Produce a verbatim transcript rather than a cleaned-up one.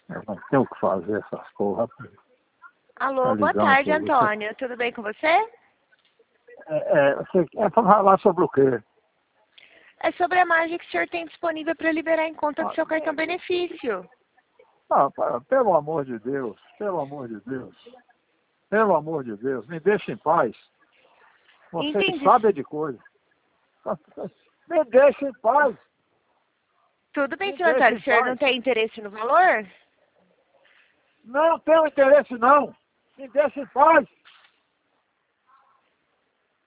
Eu não tenho o que fazer essas porra. Alô, Tá boa ligando tarde, pra você. Antônio. Tudo bem com você? É, é, você é pra falar sobre o quê? É sobre a margem que o senhor tem disponível para liberar em conta do Ah, seu cartão benefício. ah, pa- pelo amor de Deus, pelo amor de Deus, pelo amor de Deus, me deixa em paz. Você Entendi. sabe de coisa. Me deixa em paz. Tudo bem, Me senhor deixa Antônio. em O senhor não paz. tem interesse no valor? Não tenho interesse, não. Me deixa em paz.